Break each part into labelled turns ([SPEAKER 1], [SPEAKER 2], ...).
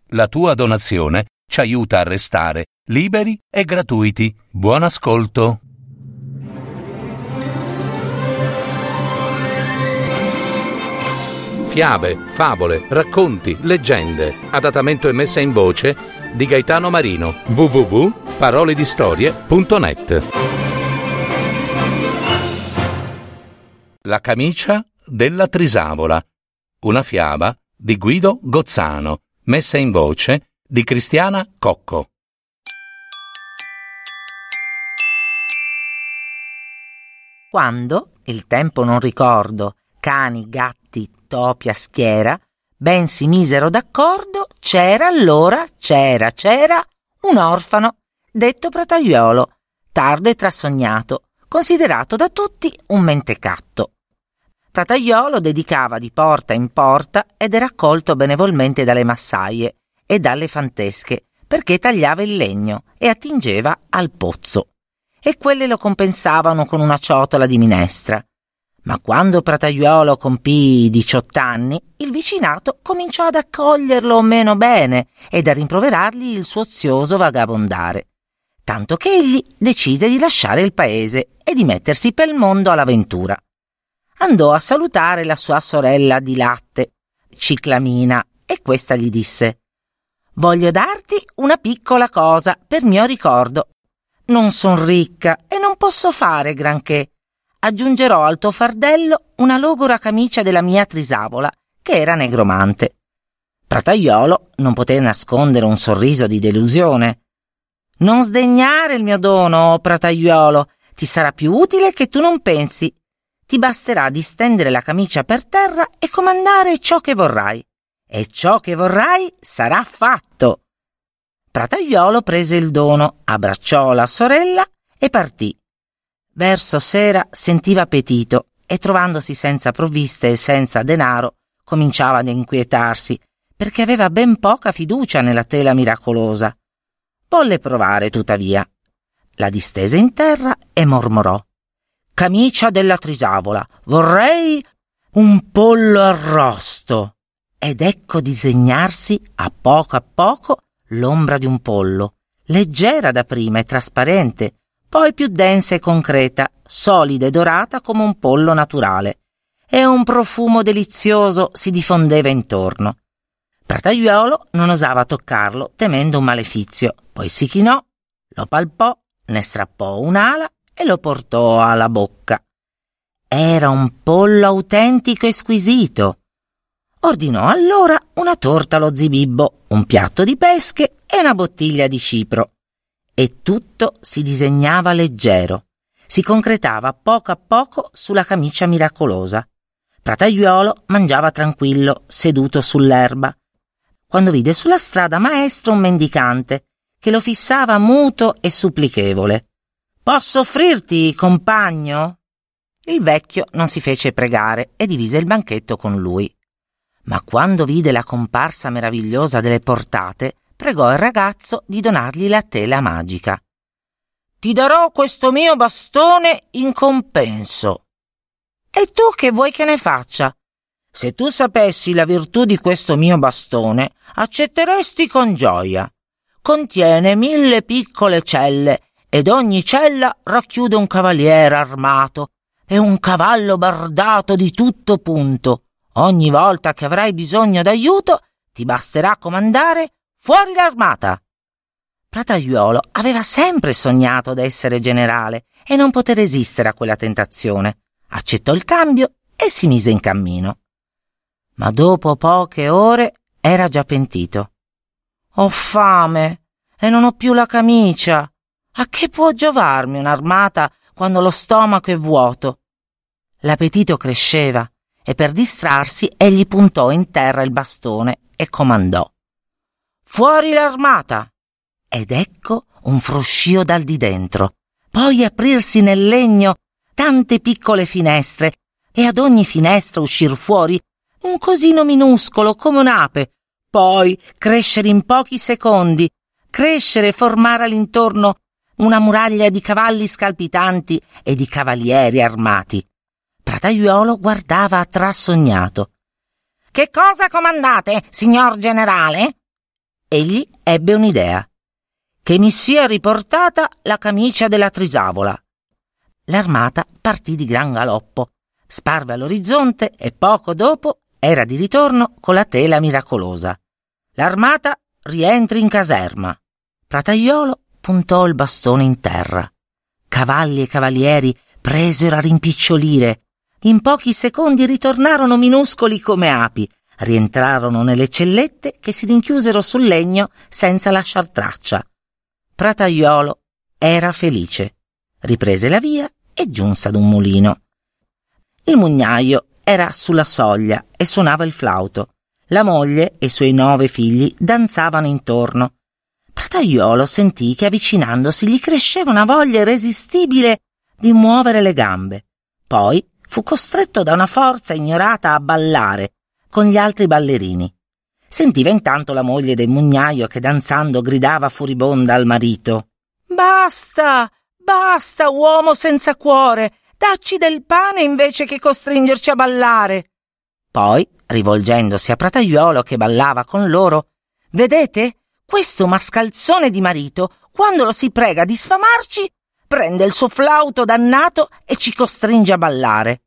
[SPEAKER 1] La tua donazione ci aiuta a restare liberi e gratuiti. Buon ascolto. Fiabe, favole, racconti, leggende. Adattamento e messa in voce di Gaetano Marino. www.paroledistorie.net. La camicia della Trisavola. Una fiaba di Guido Gozzano. Messa in voce di Cristiana Cocco.
[SPEAKER 2] Quando, il tempo non ricordo, cani, gatti, topi a schiera, ben si misero d'accordo, c'era un orfano, detto Prataiuolo, tardo e trasognato, considerato da tutti un mentecatto. Prataiuolo dedicava di porta in porta ed era accolto benevolmente dalle massaie e dalle fantesche, perché tagliava il legno e attingeva al pozzo. E quelle lo compensavano con una ciotola di minestra. Ma quando Prataiuolo compì 18 anni, il vicinato cominciò ad accoglierlo meno bene ed a rimproverargli il suo ozioso vagabondare, tanto che egli decise di lasciare il paese e di mettersi pel mondo all'avventura. Andò a salutare la sua sorella di latte, Ciclamina, e questa gli disse: «Voglio darti una piccola cosa per mio ricordo. Non son ricca e non posso fare granché. Aggiungerò al tuo fardello una logora camicia della mia Trisavola, che era negromante». Prataiuolo non poté nascondere un sorriso di delusione. «Non sdegnare il mio dono, o Prataiuolo, ti sarà più utile che tu non pensi. Ti basterà di stendere la camicia per terra e comandare ciò che vorrai. E ciò che vorrai sarà fatto». Prataiuolo prese il dono, abbracciò la sorella e partì. Verso sera sentiva appetito e, trovandosi senza provviste e senza denaro, cominciava ad inquietarsi, perché aveva ben poca fiducia nella tela miracolosa. Volle provare, tuttavia. La distese in terra e mormorò: «Camicia della Trisavola, vorrei un pollo arrosto». Ed ecco disegnarsi a poco l'ombra di un pollo, leggera dapprima e trasparente, poi più densa e concreta, solida e dorata come un pollo naturale, e un profumo delizioso si diffondeva intorno. Prataiuolo non osava toccarlo, temendo un malefizio, poi si chinò, lo palpò, ne strappò un'ala e lo portò alla bocca. Era un pollo autentico e squisito. Ordinò allora una torta allo zibibbo, un piatto di pesche e una bottiglia di cipro. E tutto si disegnava leggero, si concretava a poco sulla camicia miracolosa. Prataiuolo mangiava tranquillo, seduto sull'erba, quando vide sulla strada maestro un mendicante che lo fissava muto e supplichevole. «Posso offrirti, compagno?» Il vecchio non si fece pregare e divise il banchetto con lui. Ma quando vide la comparsa meravigliosa delle portate, pregò il ragazzo di donargli la tela magica. «Ti darò questo mio bastone in compenso». «E tu che vuoi che ne faccia?» «Se tu sapessi la virtù di questo mio bastone, accetteresti con gioia. Contiene 1000 piccole celle ed ogni cella racchiude un cavaliere armato e un cavallo bardato di tutto punto. Ogni volta che avrai bisogno d'aiuto, ti basterà comandare: fuori l'armata». Prataiuolo aveva sempre sognato d'essere generale e non poté resistere a quella tentazione. Accettò il cambio e si mise in cammino. Ma dopo poche ore era già pentito. «Ho fame e non ho più la camicia. A che può giovarmi un'armata quando lo stomaco è vuoto?» L'appetito cresceva e per distrarsi egli puntò in terra il bastone e comandò: «Fuori l'armata!» Ed ecco un fruscio dal di dentro, poi aprirsi nel legno tante piccole finestre e ad ogni finestra uscir fuori un cosino minuscolo come un'ape, poi crescere in pochi secondi, crescere e formare all'intorno una muraglia di cavalli scalpitanti e di cavalieri armati. Prataiuolo guardava trasognato. «Che cosa comandate, signor generale?» egli ebbe un'idea. Che mi sia riportata la camicia della Trisavola. L'armata partì di gran galoppo, sparve all'orizzonte e poco dopo era di ritorno con la tela miracolosa. L'armata rientri in caserma. Prataiolo puntò il bastone in terra. Cavalli e cavalieri presero a rimpicciolire. In pochi secondi ritornarono minuscoli come api, rientrarono nelle cellette che si rinchiusero sul legno senza lasciar traccia. Prataiolo era felice. Riprese la via e giunse ad un mulino. Il mugnaio era sulla soglia e suonava il flauto. La moglie e i suoi 9 figli danzavano intorno. Prataiolo sentì che avvicinandosi gli cresceva una voglia irresistibile di muovere le gambe. Poi fu costretto da una forza ignorata a ballare con gli altri ballerini. Sentiva intanto la moglie del mugnaio che danzando gridava furibonda al marito: «Basta, basta, uomo senza cuore! Dacci del pane invece che costringerci a ballare!» Poi, rivolgendosi a Prataiolo che ballava con loro: «Vedete? Questo mascalzone di marito, quando lo si prega di sfamarci, prende il suo flauto dannato e ci costringe a ballare».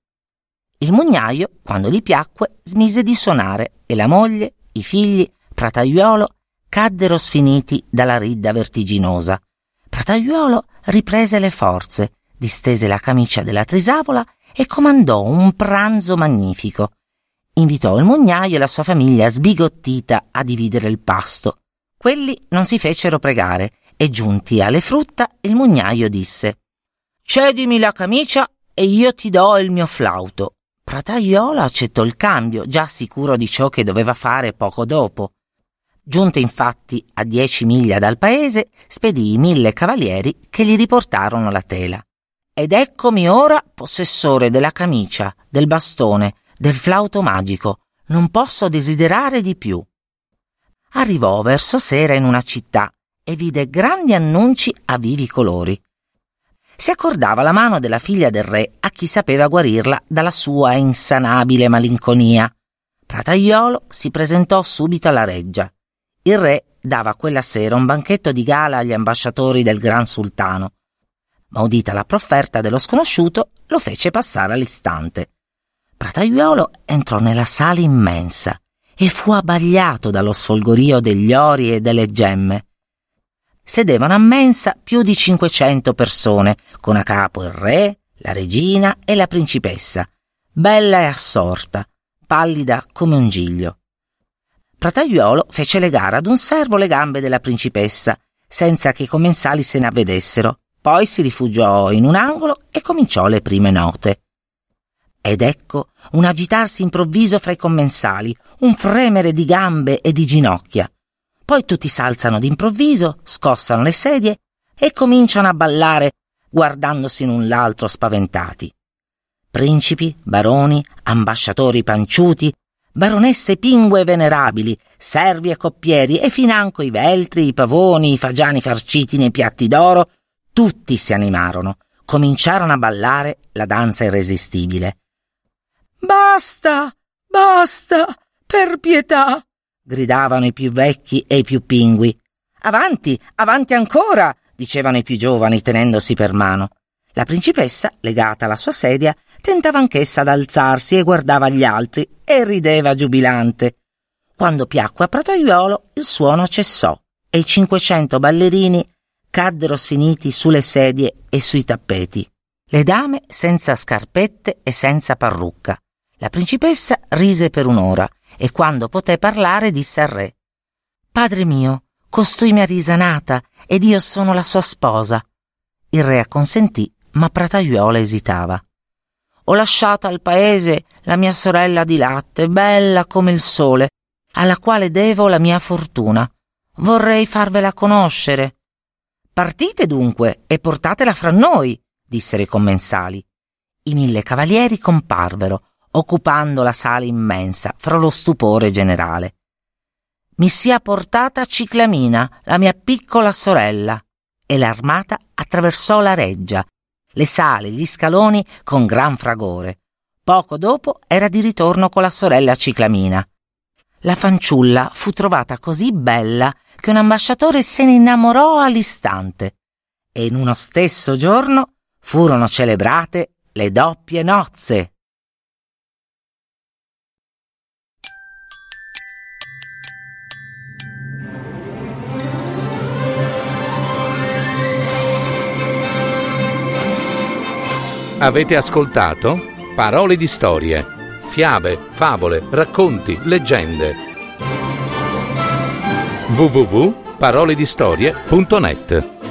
[SPEAKER 2] Il mugnaio, quando gli piacque, smise di suonare e la moglie, i figli, Prataiolo, caddero sfiniti dalla ridda vertiginosa. Prataiolo riprese le forze, distese la camicia della Trisavola e comandò un pranzo magnifico. Invitò il mugnaio e la sua famiglia sbigottita a dividere il pasto. Quelli non si fecero pregare e, giunti alle frutta, il mugnaio disse: «Cedimi la camicia e io ti do il mio flauto». Prataiolo accettò il cambio, già sicuro di ciò che doveva fare poco dopo. Giunto infatti a 10 miglia dal paese, spedì 1000 cavalieri che gli riportarono la tela. «Ed eccomi ora possessore della camicia, del bastone, del flauto magico. Non posso desiderare di più». Arrivò verso sera in una città e vide grandi annunci a vivi colori. Si accordava la mano della figlia del re a chi sapeva guarirla dalla sua insanabile malinconia. Prataiolo si presentò subito alla reggia. Il re dava quella sera un banchetto di gala agli ambasciatori del gran sultano, ma udita la profferta dello sconosciuto lo fece passare all'istante. Prataiolo entrò nella sala immensa e fu abbagliato dallo sfolgorio degli ori e delle gemme. Sedevano a mensa più di 500 persone, con a capo il re, la regina e la principessa, bella e assorta, pallida come un giglio. Prataiolo fece legare ad un servo le gambe della principessa, senza che i commensali se ne avvedessero. Poi si rifugiò in un angolo e cominciò le prime note. Ed ecco un agitarsi improvviso fra i commensali, un fremere di gambe e di ginocchia. Poi tutti s'alzano d'improvviso, scossano le sedie e cominciano a ballare, guardandosi l'un l'altro spaventati. Principi, baroni, ambasciatori panciuti, baronesse pingue venerabili, servi e coppieri e financo i veltri, i pavoni, i fagiani farciti nei piatti d'oro, tutti si animarono, cominciarono a ballare la danza irresistibile. «Basta, basta, per pietà!» gridavano i più vecchi e i più pingui. «Avanti, avanti ancora!» dicevano i più giovani tenendosi per mano. La principessa, legata alla sua sedia, tentava anch'essa ad alzarsi e guardava gli altri e rideva giubilante. Quando piacque a Prataiolo, il suono cessò e i 500 ballerini caddero sfiniti sulle sedie e sui tappeti. Le dame senza scarpette e senza parrucca. La principessa rise per un'ora e quando poté parlare disse al re: «Padre mio, costui mi ha risanata ed io sono la sua sposa». Il re acconsentì, ma Prataiolo esitava. «Ho lasciato al paese la mia sorella di latte, bella come il sole, alla quale devo la mia fortuna. Vorrei farvela conoscere». «Partite dunque e portatela fra noi», dissero i commensali. I 1000 cavalieri comparvero, occupando la sala immensa fra lo stupore generale. «Mi sia portata Ciclamina, la mia piccola sorella», e l'armata attraversò la reggia, le sale, gli scaloni con gran fragore. Poco dopo era di ritorno con la sorella Ciclamina. La fanciulla fu trovata così bella che un ambasciatore se ne innamorò all'istante e in uno stesso giorno furono celebrate le doppie nozze.
[SPEAKER 1] Avete ascoltato Parole di storie, fiabe, favole, racconti, leggende. www.paroledistorie.net